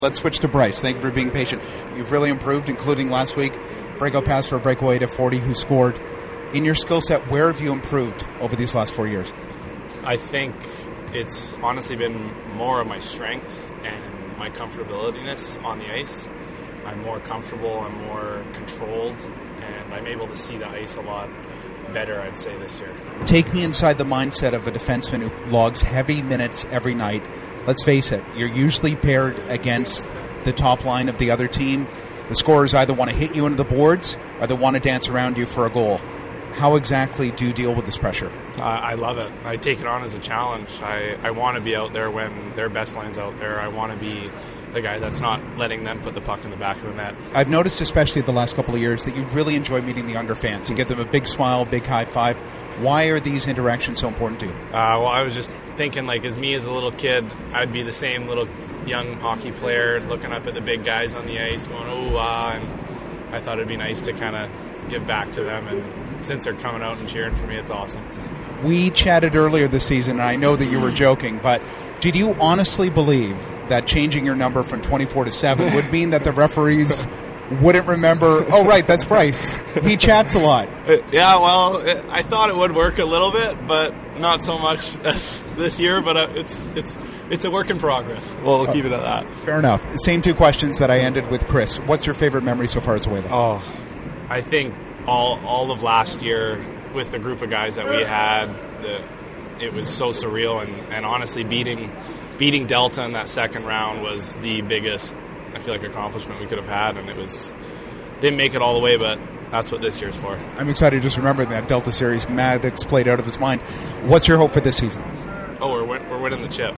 Let's switch to Bryce. Thank you for being patient. You've really improved, including last week. Breakout pass for a breakaway to 40 who scored. In your skill set, where have you improved over these last 4 years? I think it's honestly been more of my strength and my comfortability on the ice. I'm more comfortable, I'm more controlled, and I'm able to see the ice a lot better, I'd say, this year. Take me inside the mindset of a defenseman who logs heavy minutes every night. Let's face it, you're usually paired against the top line of the other team. The scorers either want to hit you into the boards or they want to dance around you for a goal. How exactly do you deal with this pressure? I love it. I take it on as a challenge. I want to be out there when their best line's out there. I want to be the guy that's not letting them put the puck in the back of the net. I've noticed, especially the last couple of years, that you really enjoy meeting the younger fans. You give them a big smile, big high five. Why are these interactions so important to you? Well, I was just thinking, like, as me as a little kid, I'd be the same little young hockey player looking up at the big guys on the ice going, oh, and I thought it'd be nice to kind of give back to them, and since they're coming out and cheering for me, it's awesome. We chatted earlier this season, and I know that you were joking, but did you honestly believe that changing your number from 24 to 7 would mean that the referees wouldn't remember, oh, right, that's Bryce. He chats a lot. Yeah, well, I thought it would work a little bit, but not so much as this year, but it's a work in progress. We'll keep it at that. Fair enough. Same two questions that I ended with Chris. What's your favorite memory so far as a Whaler? Oh, I think all of last year with the group of guys that we had, it was so surreal, and honestly beating Delta in that second round was the biggest, I feel like, accomplishment we could have had, and didn't make it all the way, but that's what this year's for. I'm excited to just remember that Delta series. Maddox played out of his mind. What's your hope for this season? Oh, we're winning the chip.